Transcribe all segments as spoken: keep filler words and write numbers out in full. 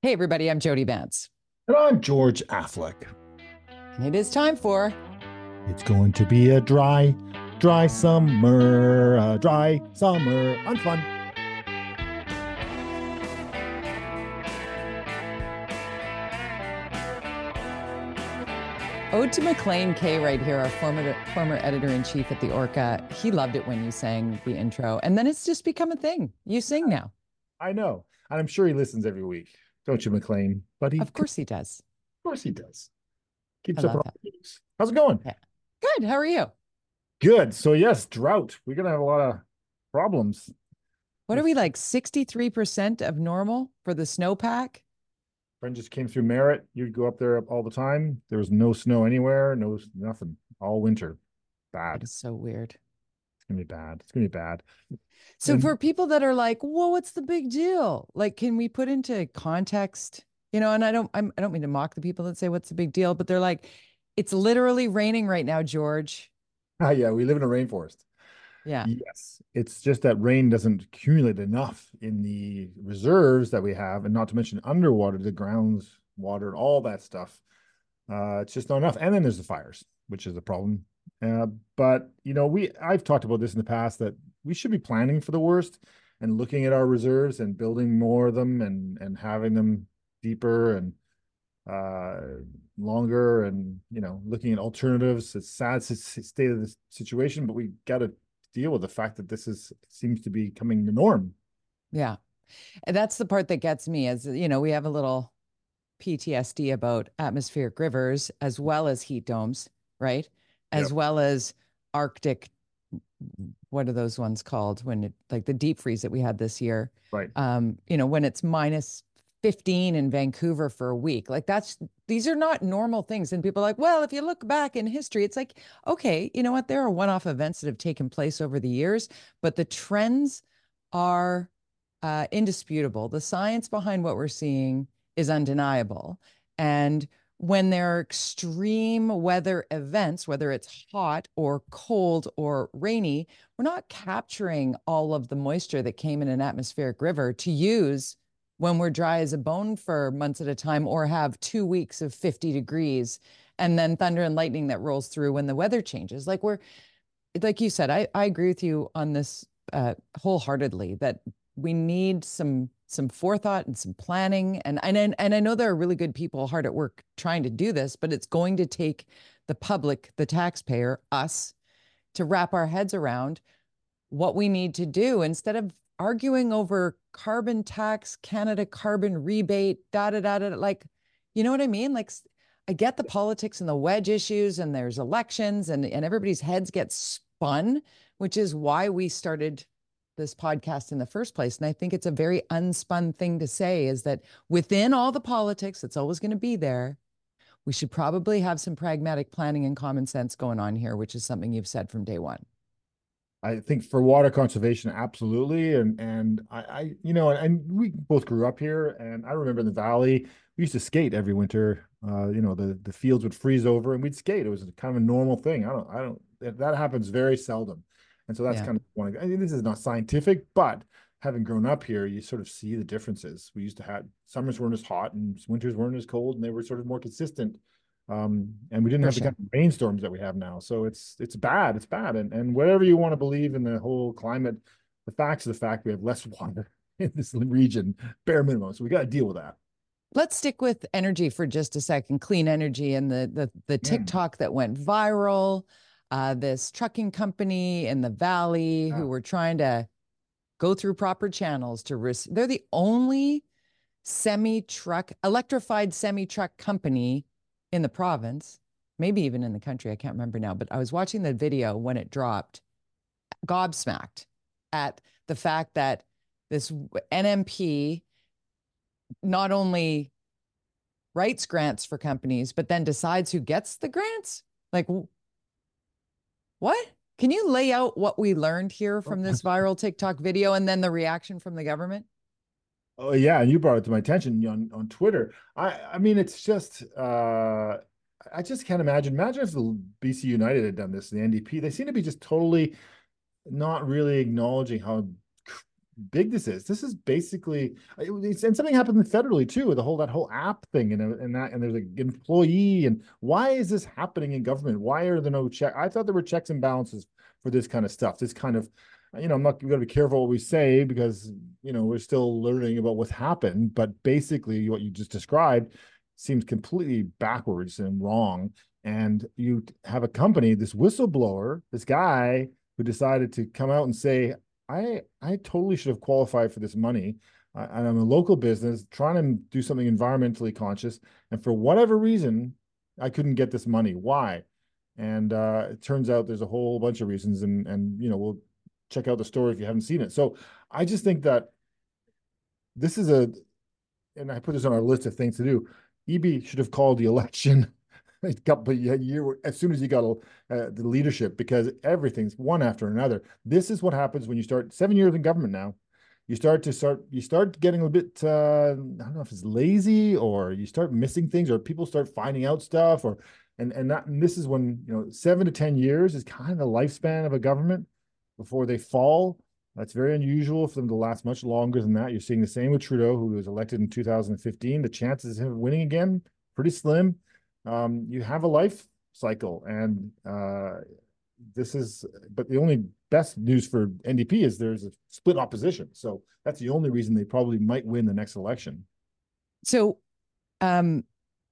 Hey, everybody, I'm Jody Vance. And I'm George Affleck. And it is time for It's going to be a dry, dry summer, a dry summer. I'm fun. Ode to McLean K right here, our former former editor-in-chief at the Orca. He loved it when you sang the intro. And then it's just become a thing. You sing now. I know. And I'm sure he listens every week. Don't you, McLean? But he, Of of course he does. course he does. I Keeps up love our that. news. How's it going? Yeah. Good. How are you? Good. So, yes, drought. We're going to have a lot of problems What are with we like sixty-three percent of normal for the snowpack? friend just came through Merritt. You'd go up there all the time. There was no snow anywhere, no nothing all winter. That Bad. is so weird. It's gonna be bad. It's gonna be bad. So And for people that are like, "Whoa, what's the big deal?" Like, can we put into context? You know, and I don't, I'm, I don't mean to mock the people that say, "What's the big deal?" But they're like, "It's literally raining right now, George." ah, yeah, we live in a rainforest. Yeah, Yes, it's just that rain doesn't accumulate enough in the reserves that we have, and not to mention underwater, the ground's water, all that stuff. Uh, it's just not enough. And then there's the fires, which is a problem. Uh, but you know, we I've talked about this in the past that we should be planning for the worst and looking at our reserves and building more of them and and having them deeper and uh longer and you know looking at alternatives. It's sad state of the situation, but we got to deal with the fact that this is seems to be becoming the norm. yeah. And that's the part that gets me is, you know, we have a little P T S D about atmospheric rivers as well as heat domes, right? As Yep. well as Arctic, what are those ones called when it like the deep freeze that we had this year? Right. Um, you know, when it's minus fifteen in Vancouver for a week. Like that's these are not normal things. And people are like, well, if you look back in history, it's like, okay, you know what? There are one-off events that have taken place over the years, but the trends are uh, indisputable. The science behind what we're seeing is undeniable. And when there are extreme weather events, whether it's hot or cold or rainy, we're not capturing all of the moisture that came in an atmospheric river to use when we're dry as a bone for months at a time or have two weeks of fifty degrees and then thunder and lightning that rolls through when the weather changes. Like we're, like you said, I, I agree with you on this uh, wholeheartedly that we need some some forethought and some planning. And, and and I know there are really good people hard at work trying to do this, but it's going to take the public, the taxpayer, us, to wrap our heads around what we need to do instead of arguing over carbon tax, Canada carbon rebate, da da da da. Like, you know what I mean? Like, I get the politics and the wedge issues, and there's elections, and and everybody's heads get spun, which is why we started this podcast in the first place. And I think it's a very unspun thing to say is that within all the politics that's always going to be there, we should probably have some pragmatic planning and common sense going on here, which is something you've said from day one. I think for water conservation, absolutely. And and I, I you know, and we both grew up here, and I remember in the valley, we used to skate every winter. Uh, you know, the the fields would freeze over and we'd skate. It was kind of a normal thing. I don't, I don't, that happens very seldom. And so that's Yeah. kind of one. I mean, this is not scientific, but having grown up here, you sort of see the differences. We used to have summers weren't as hot and winters weren't as cold, and they were sort of more consistent. Um, and we didn't For have the kind sure. of rainstorms that we have now. So it's it's bad. It's bad. And and whatever you want to believe in the whole climate, the facts of the fact we have less water in this region, bare minimum. So we got to deal with that. Let's stick with energy for just a second. Clean energy and the the the Mm. TikTok that went viral. Uh, this trucking company in the valley Yeah. who were trying to go through proper channels to risk. They're the only semi truck, electrified semi truck company in the province, maybe even in the country. I can't remember now, but I was watching the video when it dropped, gobsmacked at the fact that this N M P not only writes grants for companies, but then decides who gets the grants. Like, what? Can you lay out what we learned here from this viral TikTok video and then the reaction from the government? Oh yeah, and you brought it to my attention on on Twitter. I I mean, it's just uh, I just can't imagine. Imagine if the B C United had done this, the N D P. They seem to be just totally not really acknowledging how big this is. This is basically, it's, and something happened federally too, the whole, that whole app thing, and, and that, and there's an employee, and why is this happening in government? Why are there no check? I thought there were checks and balances for this kind of stuff. This kind of, you know, I'm not going to be careful what we say because, you know, we're still learning about what's happened, but basically what you just described seems completely backwards and wrong. And you have a company, this whistleblower, this guy who decided to come out and say, I I totally should have qualified for this money. Uh, and I'm a local business trying to do something environmentally conscious. And for whatever reason, I couldn't get this money. Why? And uh, it turns out there's a whole bunch of reasons. And, and, you know, we'll check out the story if you haven't seen it. So I just think that this is a, and I put this on our list of things to do. E B should have called the election a couple of year as soon as you got uh, the leadership, because everything's one after another. This is what happens when you start seven years in government now. You start to start, you start getting a bit, uh, I don't know if it's lazy, or you start missing things, or people start finding out stuff, or, and, and that, and this is when, you know, seven to ten years is kind of the lifespan of a government before they fall. That's very unusual for them to last much longer than that. You're seeing the same with Trudeau, who was elected in two thousand fifteen. The chances of him winning again, pretty slim. Um, you have a life cycle, and uh, this is, but the only best news for N D P is there's a split opposition. So that's the only reason they probably might win the next election. So, um,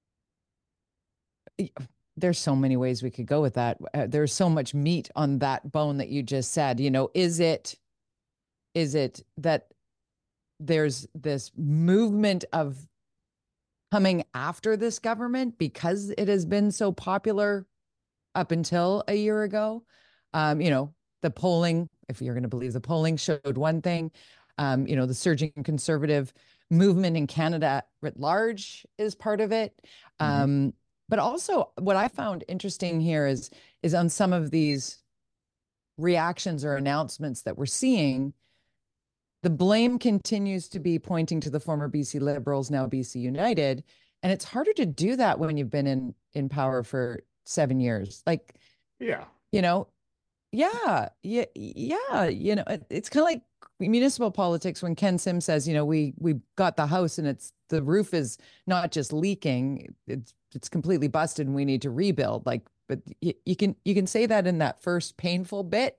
there's so many ways we could go with that. Uh, there's so much meat on that bone that you just said. You know, is it, is it that there's this movement of coming after this government because it has been so popular up until a year ago? Um, you know, the polling, if you're going to believe the polling, showed one thing. Um, you know, the surging conservative movement in Canada writ large is part of it. Mm-hmm. Um, but also what I found interesting here is, is on some of these reactions or announcements that we're seeing, the blame continues to be pointing to the former B C Liberals, now B C United. And it's harder to do that when you've been in, in power for seven years. Like, yeah, you know, yeah, yeah, yeah. You know, it, it's kind of like municipal politics when Ken Sim says, you know, we we got the house and it's the roof is not just leaking, it's it's completely busted and we need to rebuild. Like, but you, you can you can say that in that first painful bit,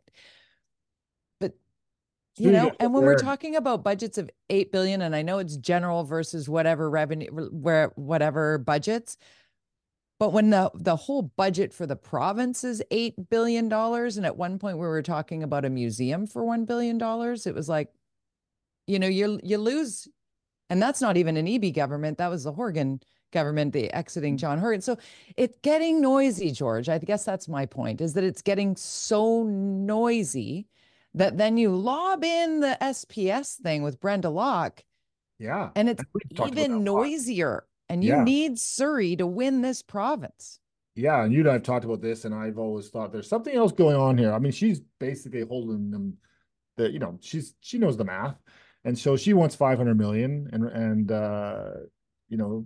but you know, and when we're talking about budgets of eight billion, and I know it's general versus whatever revenue, where whatever budgets, but when the the whole budget for the province is eight billion dollars, and at one point we were talking about a museum for one billion dollars, it was like, you know, you you lose, and that's not even an E B government. That was the Horgan government, the exiting John Horgan. So it's getting noisy, George. I guess that's my point, is that it's getting so noisy that then you lob in the S P S thing with Brenda Locke. Yeah. And it's even noisier. And you yeah. need Surrey to win this province. Yeah. And you and I have talked about this, and I've always thought there's something else going on here. I mean, she's basically holding them, the, you know, she's, she knows the math. And so she wants five hundred million, and, and, uh, you know,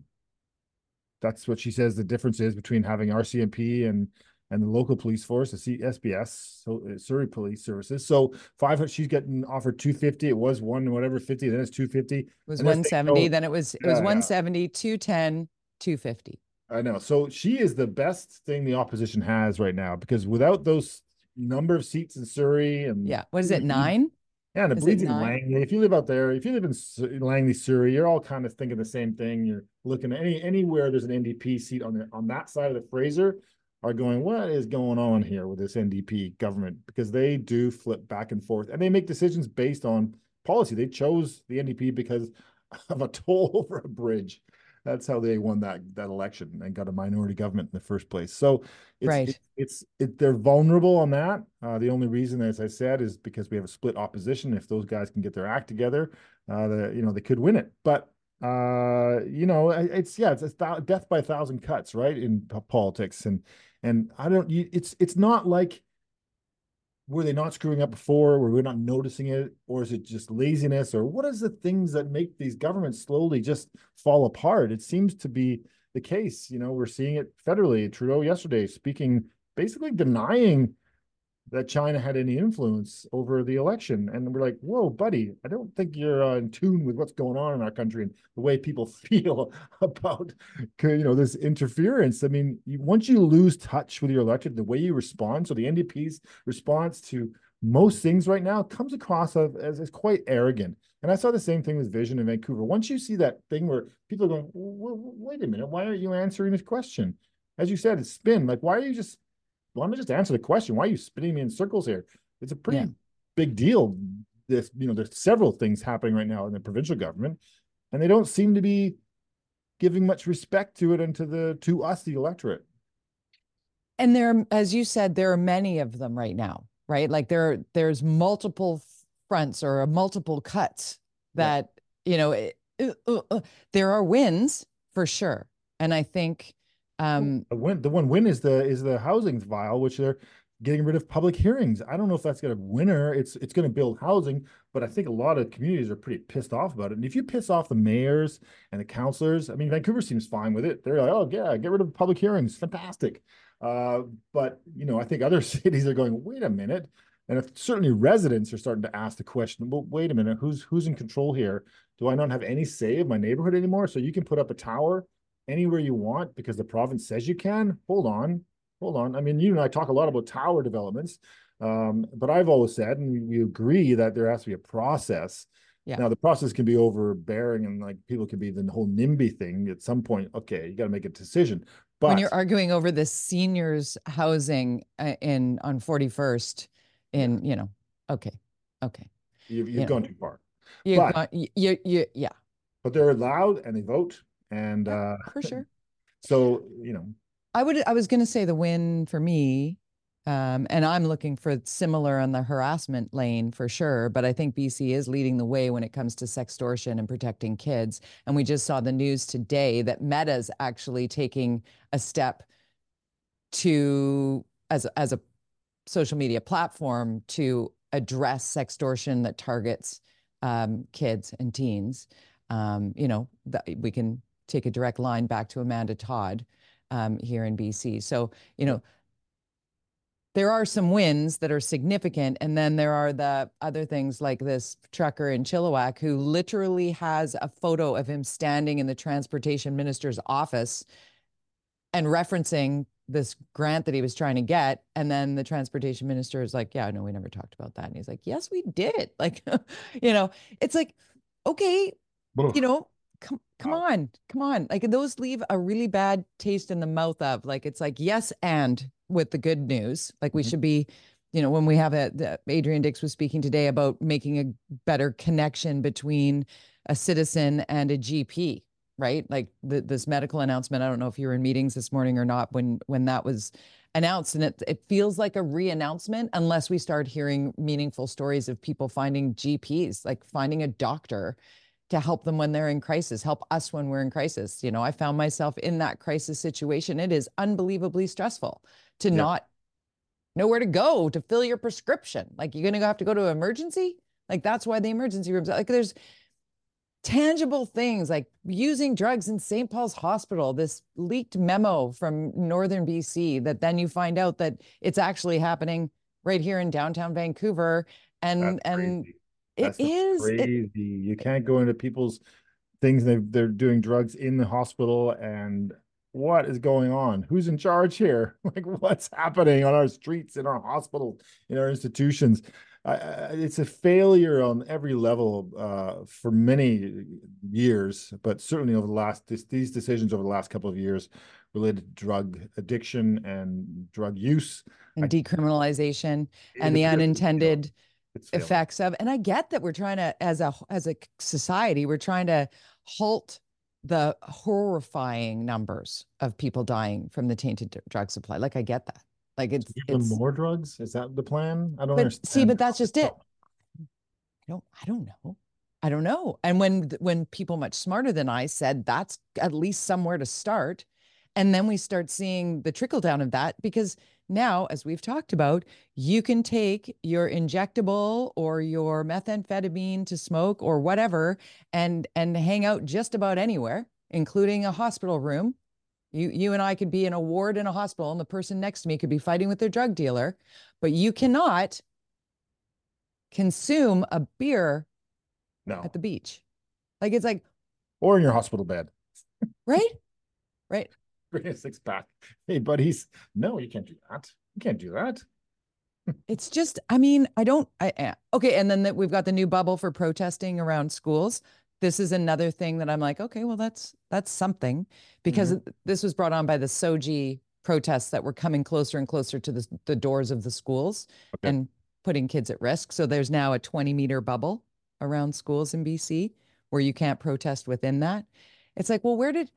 that's what she says the difference is between having R C M P and and the local police force, the C S B S, so uh, Surrey Police Services. So five hundred, she's getting offered two fifty. It was one whatever fifty, then it's two fifty. It was one seventy, then it was it was yeah, one seventy, yeah. two ten, two fifty. I know. So she is the best thing the opposition has right now, because without those number of seats in Surrey, and yeah, what is it, nine? Yeah, and it bleeds in Langley. If you live out there, if you live in Langley, Surrey, you're all kind of thinking the same thing. You're looking at any anywhere there's an N D P seat on the on that side of the Fraser, are going, what is going on here with this N D P government? Because they do flip back and forth, and they make decisions based on policy. They chose the N D P because of a toll over a bridge. That's how they won that that election and got a minority government in the first place. So it's right. it, it's it, they're vulnerable on that. Uh, the only reason, as I said, is because we have a split opposition. If those guys can get their act together, uh, the, you know, they could win it. But uh, you know, it's yeah, it's a th- death by a thousand cuts, right, in p- politics. And and I don't. It's it's not like, were they not screwing up before? Were we not noticing it? Or is it just laziness? Or what is the things that make these governments slowly just fall apart? It seems to be the case. You know, we're seeing it federally. Trudeau yesterday speaking, basically denying that China had any influence over the election. And we're like, whoa, buddy, I don't think you're uh, in tune with what's going on in our country and the way people feel about, you know, this interference. I mean, you, once you lose touch with your electorate, the way you respond, so the N D P's response to most things right now comes across as, as, as quite arrogant. And I saw the same thing with Vision in Vancouver. Once you see that thing where people are going, wait a minute, why aren't you answering this question? As you said, it's spin. Like, why are you just, well, let me just answer the question. Why are you spinning me in circles here? It's a pretty yeah. big deal. This, you know, there's several things happening right now in the provincial government, and they don't seem to be giving much respect to it and to the to us, the electorate. And there, as you said, there are many of them right now, right? Like there, there's multiple fronts or multiple cuts that, yeah. you know, it, uh, uh, there are wins for sure. And I think um, the win, the one win is the is the housing file, which they're getting rid of public hearings. I don't know if that's going to winner. It's it's going to build housing, but I think a lot of communities are pretty pissed off about it. And if you piss off the mayors and the councillors, I mean, Vancouver seems fine with it. They're like, oh yeah, get rid of public hearings, fantastic. Uh, but you know, I think other cities are going, wait a minute. And if certainly residents are starting to ask the question, well, wait a minute, who's who's in control here? Do I not have any say of my neighborhood anymore? So you can put up a tower anywhere you want because the province says you can? Hold on, hold on. I mean, you and I talk a lot about tower developments, um, but I've always said, and we, we agree that there has to be a process. Yeah. Now, the process can be overbearing and like people could be the whole NIMBY thing at some point. Okay, you got to make a decision. But when you're arguing over the seniors housing in on forty-first in, yeah. you know, okay, okay. You've, you've you gone know. too far. You've but, gone, you, you, yeah. But they're loud and they vote. And yeah, uh, for sure. So, you know, I would, I was going to say the win for me, um, and I'm looking for similar on the harassment lane for sure. But I think B C is leading the way when it comes to sextortion and protecting kids. And we just saw the news today that Meta's actually taking a step to, as, as a social media platform, to address sextortion that targets um, kids and teens. Um, you know, that we can take a direct line back to Amanda Todd um, here in B C. So, you know, there are some wins that are significant. And then there are the other things like this trucker in Chilliwack who literally has a photo of him standing in the transportation minister's office and referencing this grant that he was trying to get. And then the transportation minister is like, yeah, no, we never talked about that. And he's like, yes, we did. Like, you know, it's like, okay, you know, come, come wow. on, come on. Like those leave a really bad taste in the mouth of like, it's like, yes. And with the good news, like we mm-hmm. should be, you know, when we have a, Adrian Dix was speaking today about making a better connection between a citizen and a G P, right? Like the, this medical announcement. I don't know if you were in meetings this morning or not when, when that was announced, and it, it feels like a re-announcement unless we start hearing meaningful stories of people finding G Ps, like finding a doctor to help them when they're in crisis, help us when we're in crisis. You know, I found myself in that crisis situation. It is unbelievably stressful to yeah. not know where to go to fill your prescription. Like you're going to have to go to emergency. Like that's why the emergency rooms, like there's tangible things like using drugs in Saint Paul's Hospital, this leaked memo from Northern B C that then you find out that it's actually happening right here in downtown Vancouver. And, and That's it is crazy. it, you can't go into people's things. They they're doing drugs in the hospital, and what is going on? Who's in charge here? Like, what's happening on our streets, in our hospitals, in our institutions? Uh, it's a failure on every level uh, for many years, but certainly over the last this, these decisions over the last couple of years related to drug addiction and drug use and I, decriminalization and the unintended effects of, and I get that we're trying to, as a as a society, we're trying to halt the horrifying numbers of people dying from the tainted drug supply. Like I get that. Like it's, give them it's more drugs. Is that the plan? I don't but, understand. See, but that's just it. I don't. I don't know. I don't know. And when when people much smarter than I said that's at least somewhere to start, and then we start seeing the trickle down of that because now, as we've talked about, you can take your injectable or your methamphetamine to smoke or whatever and and hang out just about anywhere, including a hospital room, You you and I could be in a ward in a hospital, and the person next to me could be fighting with their drug dealer, but you cannot consume a beer at No. the beach. Like it's like, Or in your hospital bed. right? Right. Bring a six pack. Hey, buddies. No, you can't do that. You can't do that. It's just, I mean, I don't, I, eh, okay. And then that we've got the new bubble for protesting around schools. This is another thing that I'm like, okay, well, that's, that's something because Mhm. this was brought on by the Soji protests that were coming closer and closer to the, the doors of the schools Okay. and putting kids at risk. So there's now a twenty meter bubble around schools in B C where you can't protest within that. It's like, well, where did,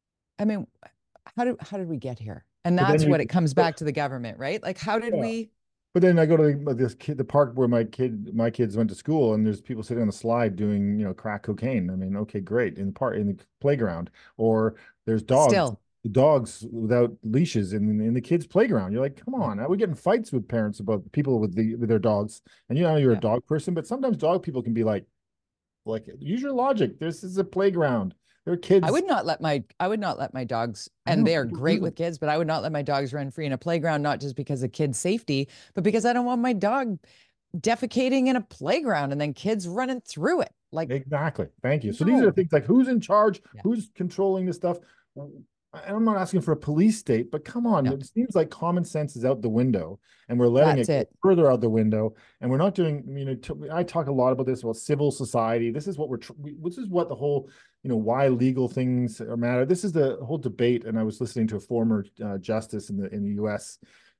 I mean, how did, how did we get here? And But then that's you, what it comes back to the government, right? Like, how did yeah. we, But then I go to the, this kid, the park where my kid, my kids went to school, and there's people sitting on the slide doing, you know, crack cocaine. I mean, okay, great in the park, in the playground, or there's dogs, still, dogs without leashes in in the kids' playground. You're like, come on, are we getting fights with parents about people with the with their dogs? And you know, you're a yeah. dog person, but sometimes dog people can be like, like use your logic. This is a playground. There are I kids. would not let my I would not let my dogs, I and know they are people do great with them. kids, but I would not let my dogs run free in a playground, not just because of kids' safety, but because I don't want my dog defecating in a playground and then kids running through it. Like, Exactly. Thank you. So these are the no. things like who's in charge, Yeah. who's controlling this stuff. And I'm not asking for a police state, but come on, No, it seems like common sense is out the window, and we're letting that's it go it. further out the window, and we're not doing. You know, t- I talk a lot about this about civil society. This is what we're. Tr- we, this is what the whole. You know, why legal things are matter. This is the whole debate, and I was listening to a former uh, justice in the in the U S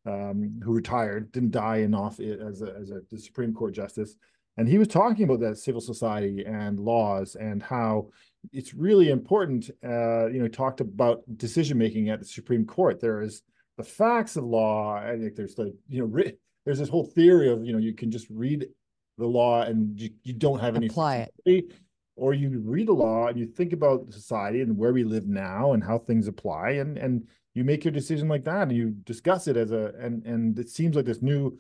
um, who retired, didn't die in off as a as a Supreme Court justice, and he was talking about that civil society and laws and how it's really important. Uh, you know, talked about decision making at the Supreme Court. There is the facts of law. I think there's the you know there's this whole theory of you know you can just read the law and you, you don't have any Apply it. sensitivity, or you read the law and you think about society and where we live now and how things apply, and and you make your decision like that and you discuss it as a and and it seems like this new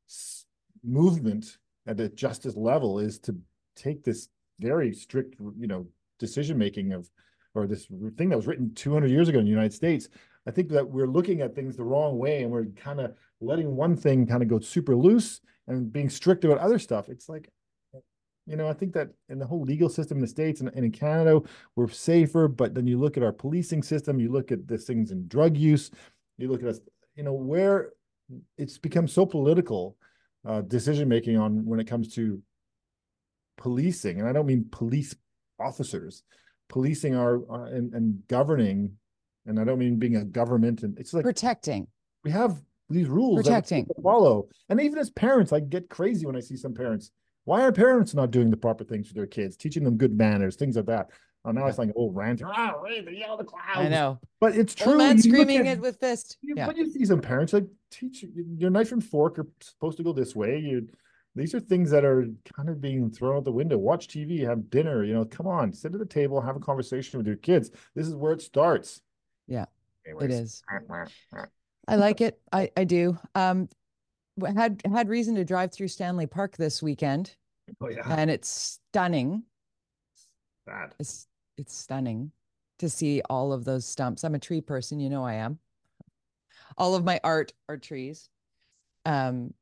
movement at the justice level is to take this very strict, you know, decision making of, or this thing that was written two hundred years ago in the United States. I think that we're looking at things the wrong way, and we're kind of letting one thing kind of go super loose and being strict about other stuff. It's like, you know, I think that in the whole legal system in the States and, and in Canada, we're safer. But then you look at our policing system, you look at this things in drug use, you look at us, you know, where it's become so political uh, decision making on when it comes to policing, and I don't mean police officers, policing our uh, and, and governing, and I don't mean being a government. And it's like Protecting. we have these rules that we have Protecting. to follow, and even as parents, I get crazy when I see some parents. Why are parents not doing the proper things for their kids, teaching them good manners, things like that? Oh, now Yeah. it's like old rant. Ah, the yell the I clouds. know. But it's Old true. man You look screaming at it with fist. you, Yeah. but you see some parents like teach your knife and fork are supposed to go this way. You these are things that are kind of being thrown out the window. Watch T V, have dinner, you know, come on, sit at the table, have a conversation with your kids. This is where it starts. Yeah. It Anyways. is. I like it. I, I do. Um, had had reason to drive through Stanley Park this weekend, Oh yeah. and it's stunning. Bad. It's it's stunning to see all of those stumps. I'm a tree person, you know I am. All of my art are trees. Um,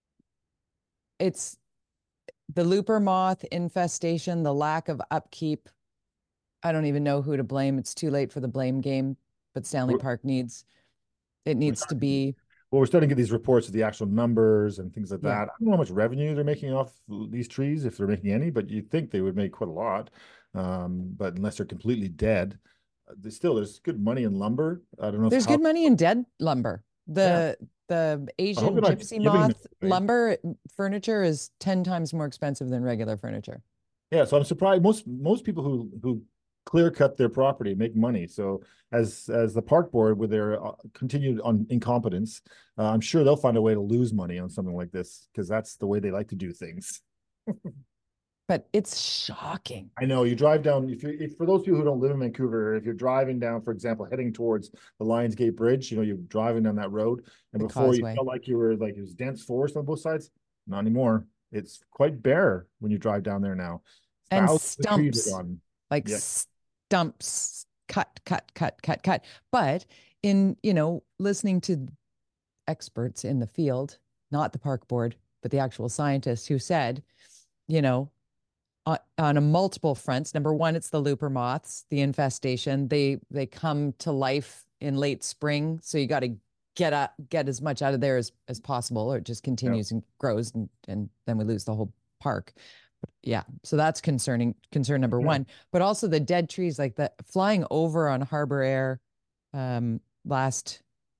it's the looper moth infestation, the lack of upkeep. I don't even know who to blame. It's too late for the blame game, but Stanley We're, Park needs it we're needs to starting, be, well, we're starting to get these reports of the actual numbers and things like yeah. that. I don't know how much revenue they're making off these trees, if they're making any, but you'd think they would make quite a lot. Um, but unless they're completely dead, uh, there's still there's good money in lumber. I don't know if There's how good money in dead lumber. yeah. The the I hope Asian they're not gypsy giving them moth away. lumber furniture is ten times more expensive than regular furniture. Yeah, so I'm surprised most most people who who clear cut their property make money. So as as the park board with their uh, continued on incompetence, uh, I'm sure they'll find a way to lose money on something like this because that's the way they like to do things. But it's shocking. I know you drive down if you if for those people who don't live in Vancouver, if you're driving down, for example, heading towards the Lionsgate Bridge, you know, you're driving down that road, and The before you causeway. felt like you were like it was dense forest on both sides, not anymore. It's quite bare when you drive down there now. And Thousands of trees are stumps, gone. like Yeah, stumps, cut, cut, cut, cut, cut. But in, you know, listening to experts in the field, not the park board, but the actual scientists who said, you know, on, on a multiple fronts. Number one, it's the looper moths, the infestation. They they come to life in late spring, so you got to get up, get as much out of there as as possible, or it just Yeah. continues and grows, and and then we lose the whole park. Yeah, so that's concerning. Concern number Yeah. one, but also the dead trees, like the flying over on Harbor Air um, last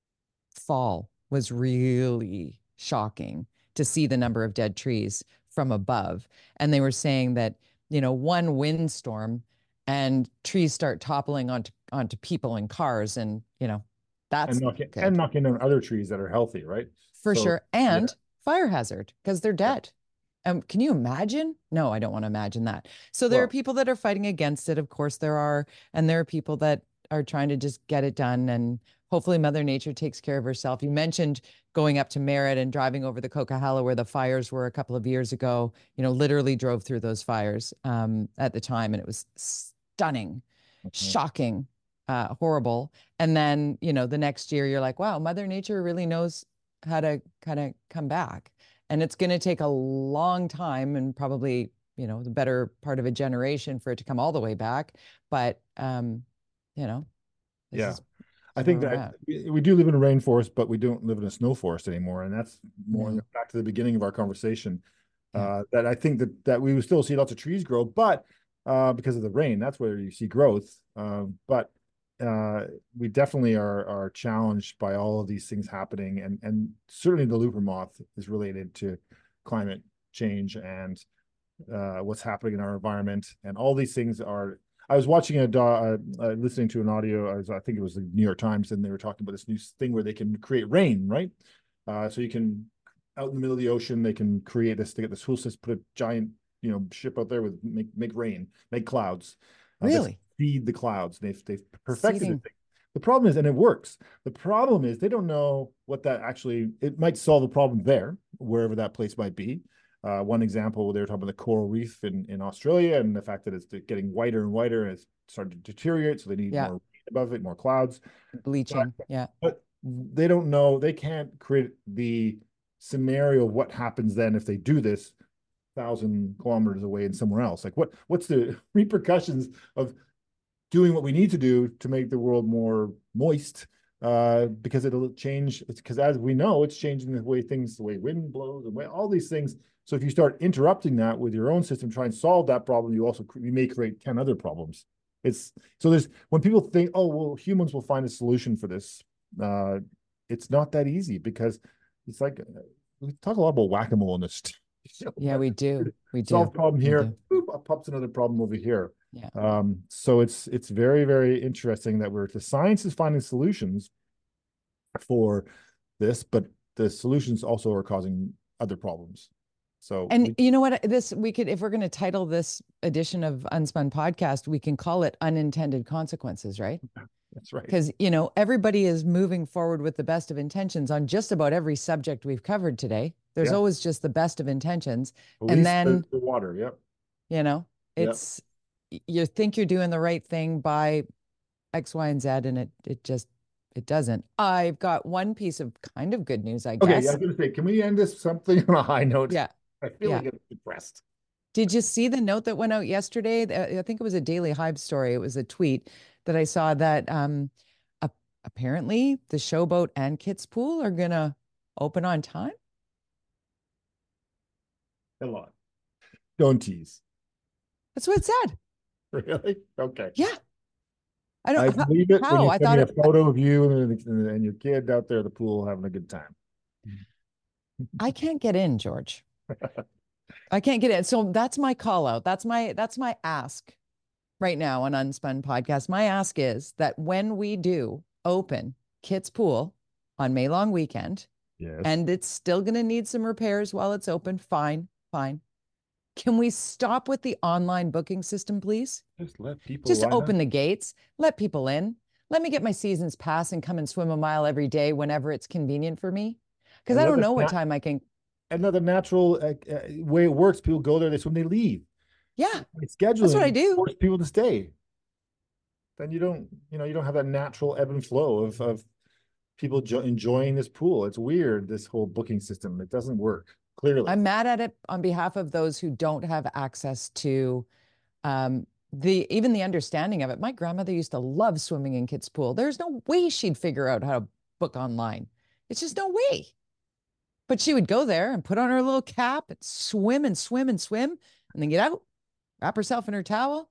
fall was really shocking to see the number of dead trees from above. And they were saying that, you know, one windstorm and trees start toppling onto onto people and cars, and you know, And that's not knocking and good knocking down other trees that are healthy, right? for So sure. yeah, And fire hazard because they're yeah. dead. Um, can you imagine? No, I don't want to imagine that. So there are Well, people that are fighting against it. Of course, there are. And there are people that are trying to just get it done. And hopefully, Mother Nature takes care of herself. You mentioned going up to Merritt and driving over the Coquihalla where the fires were a couple of years ago. You know, literally drove through those fires um, at the time, and it was stunning, mhm. shocking, uh, horrible. And then, you know, the next year, you're like, wow, Mother Nature really knows how to kind of come back. And it's going to take a long time and probably, you know, the better part of a generation for it to come all the way back. But, um, you know, this Yeah. is, this I is where think we're that at. we, we do live in a rainforest, but we don't live in a snow forest anymore. And that's more No. back to the beginning of our conversation. Yeah. Uh, that I think that that we will still see lots of trees grow, but uh, because of the rain, that's where you see growth. Um, but uh, we definitely are are challenged by all of these things happening, and and certainly the looper moth is related to climate change and uh, what's happening in our environment, and all these things are. I was watching a, uh, uh, listening to an audio. I, was, I think it was the New York Times, and they were talking about this new thing where they can create rain, right? Uh, so you can out in the middle of the ocean, they can create this. They get this whole system, put a giant, you know, ship out there with make make rain, make clouds, uh, that Really? feed the clouds. They've they've perfected it. Seeding. The problem is, and it works. The problem is they don't know what that actually. It might solve a problem there, wherever that place might be. Uh, one example, they were talking about the coral reef in, in Australia and the fact that it's getting whiter and whiter and it's starting to deteriorate. So they need Yeah. more above it, more clouds. But, Bleaching. Yeah. but they don't know, they can't create the scenario of what happens then if they do this thousand kilometers away and somewhere else. Like what what's the repercussions of doing what we need to do to make the world more moist, uh, because it'll change. Because as we know, it's changing the way things, the way wind blows, and way all these things. So if you start interrupting that with your own system, try and solve that problem, you also you may create ten other problems. It's so there's when people think, oh well, humans will find a solution for this. Uh, it's not that easy because it's like we talk a lot about whack-a-mole in this. Yeah, we do. We Solve do. problem We here, do. boop, up pops another problem over here. Yeah. Um, so it's it's very, very interesting that we're the science is finding solutions for this, but the solutions also are causing other problems. So And we, you know what? This we could, if we're going to title this edition of Unspun Podcast, we can call it Unintended Consequences, right? that's right. Because, you know, everybody is moving forward with the best of intentions on just about every subject we've covered today. There's Yeah. always just the best of intentions. And Police the, then, the water. Yep. you know, Yep. it's, you think you're doing the right thing by X, Y, and Z, and it, it just, it doesn't. I've got one piece of kind of good news, I Okay. Yeah, I guess. was gonna say, can we end this something on a high note? Yeah. I feel Yeah. like it's depressed. Did you see the note that went out yesterday? I think it was a Daily Hive story. It was a tweet that I saw that um, a- apparently the Showboat and Kits Pool are going to open on time. A lot. Don't tease. That's what it said. Really? Okay. Yeah. I I don't, how? believe it when how? you I send thought me a it, photo of you and, and your kid out there at the pool having a good time. I can't get in, George. I can't get in. So that's my call out. That's my, that's my ask right now on Unspun Podcast. My ask is that when we do open Kits Pool on May long weekend, Yes. and it's still going to need some repairs while it's open, fine, fine. Can we stop with the online booking system, please? Just let people Just line open up. the gates, let people in. Let me get my season's pass and come and swim a mile every day whenever it's convenient for me. Because I don't Another know what nat time I can. another natural uh, uh, way it works. People go there. That's when they leave. Yeah, Like that's what I scheduling do. force people to stay. then you don't, you know, you don't have that natural ebb and flow of of people jo- enjoying this pool. It's weird, this whole booking system. It doesn't work, clearly. I'm mad at it on behalf of those who don't have access to um, the even the understanding of it. My grandmother used to love swimming in kids' pool. There's no way she'd figure out how to book online. It's just no way. But she would go there and put on her little cap and swim and swim and swim and then get out, wrap herself in her towel.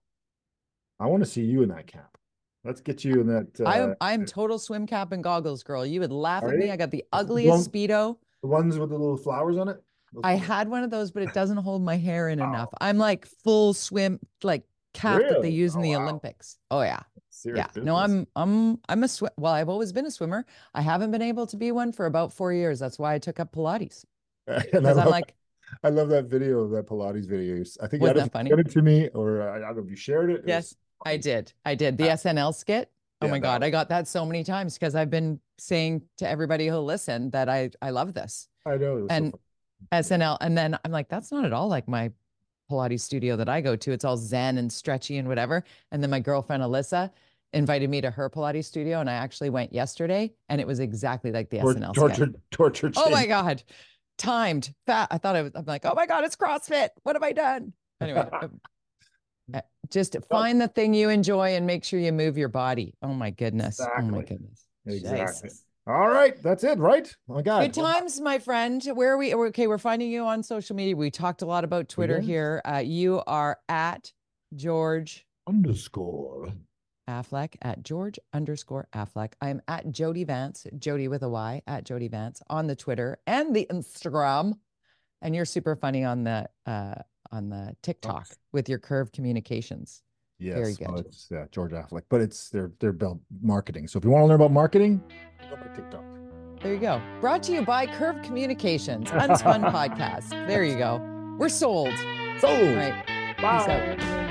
I want to see you in that cap. Let's get you in that. Uh, I'm I'm total swim cap and goggles girl. You would laugh at me. you? I got the ugliest Speedo. The ones with the little flowers on it? Those I ones? had one of those, but it doesn't hold my hair in Wow. enough. I'm like full swim, like cap that they Really? use in Oh, the wow. Olympics. Oh yeah. Serious Yeah. No, business. I'm I'm I'm a swim. Well, I've always been a swimmer. I haven't been able to be one for about four years. That's why I took up Pilates. And I Because I'm love, like, I love that video of that Pilates video. I think you wasn't had that funny? sent it to me, or I, I don't know if you shared it. It Yes, was I funny. did. I did. The Ah, S N L skit. Oh yeah, my that God. one. I got that so many times because I've been saying to everybody who'll listen that I I love this. I know. It was so And funny. S N L. And then I'm like, that's not at all like my Pilates studio that I go to. It's all zen and stretchy and whatever. And then my girlfriend Alyssa invited me to her Pilates studio, and I actually went yesterday, and it was exactly like the Tor- S N L torture, skit. torture. Oh my chain. God. Timed fat. I thought I was, I'm like, oh my God, it's CrossFit. What have I done? Anyway, uh, just find the thing you enjoy and make sure you move your body. Oh my goodness. Oh my Exactly. goodness. Exactly. Jesus. All right, that's it, right? Oh my God. Good times, my friend. Where are we? Okay, we're finding you on social media. We talked a lot about Twitter Yes. here. Uh, you are at George Underscore. Affleck, at George underscore Affleck. I'm at Jody Vance, Jody with a Y, at Jody Vance on the Twitter and the Instagram. And you're super funny on the uh, on the TikTok Oh. with your Curve Communications. Yes, Very good. well, it's uh, George Affleck, but it's they're they're built marketing. So if you want to learn about marketing, go to TikTok. There you go. Brought to you by Curve Communications, Unspun Podcast. There you go. We're sold. Sold. All right. Peace Bye. out.